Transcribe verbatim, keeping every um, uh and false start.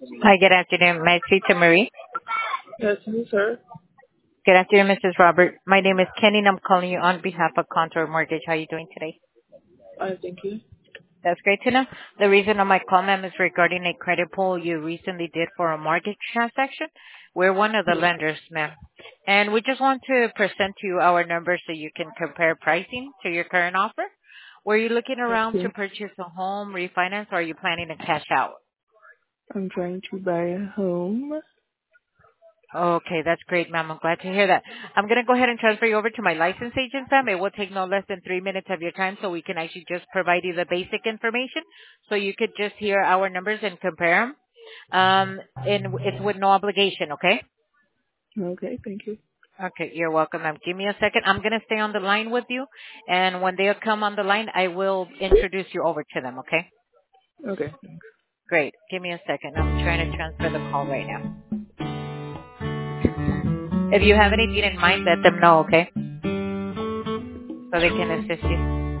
Hi, good afternoon. May I speak to Marie? Yes, me, sir. Good afternoon, Missus Robert. My name is Kenny, and I'm calling you on behalf of Contour Mortgage. How are you doing today? I thank you. That's great to know. The reason of my call, ma'am, is regarding a credit pull you recently did for a mortgage transaction. We're one of the Yes. lenders, ma'am. And we just want to present to you our numbers so you can compare pricing to your current offer. Were you looking around to Okay. purchase a home, refinance, or are you planning to cash out? I'm trying to buy a home. Okay, that's great, ma'am. I'm glad to hear that. I'm going to go ahead and transfer you over to my license agent, ma'am. It will take no less than three minutes of your time so we can actually just provide you the basic information so you could just hear our numbers and compare them. Um, and it's with no obligation, okay? Okay, thank you. Okay, you're welcome, ma'am. Give me a second. I'm going to stay on the line with you, and when they come on the line, I will introduce you over to them, okay? Okay. Great. Give me a second. I'm trying to transfer the call right now. If you have anything in mind, let them know, okay? So they can assist you.